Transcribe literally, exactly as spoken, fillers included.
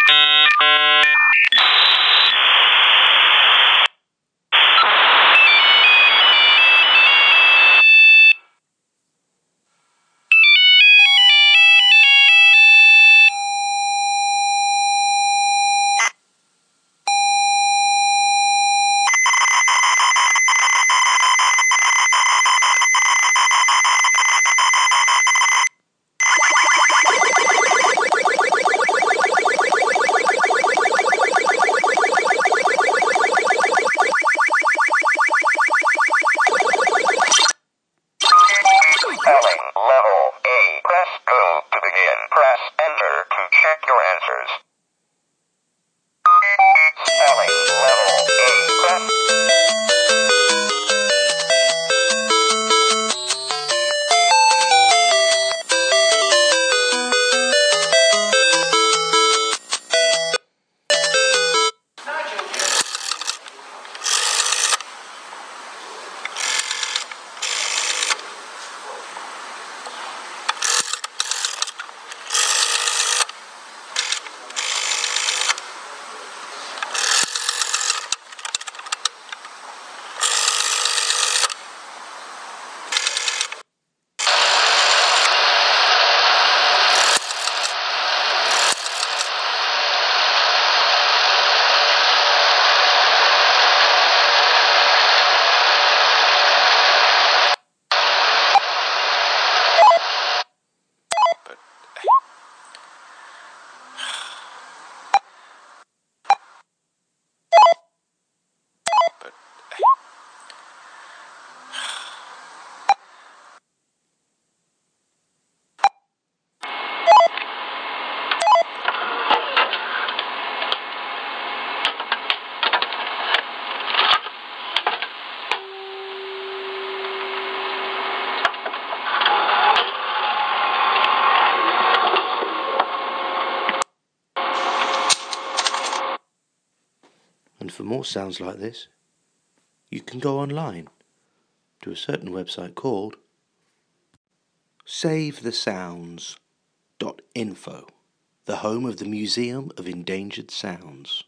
Spelling level A. Press go to begin. Press enter to check your answers. Spelling level A. Press. And for more sounds like this, you can go online to a certain website called save the sounds dot info, the home of the Museum of Endangered Sounds.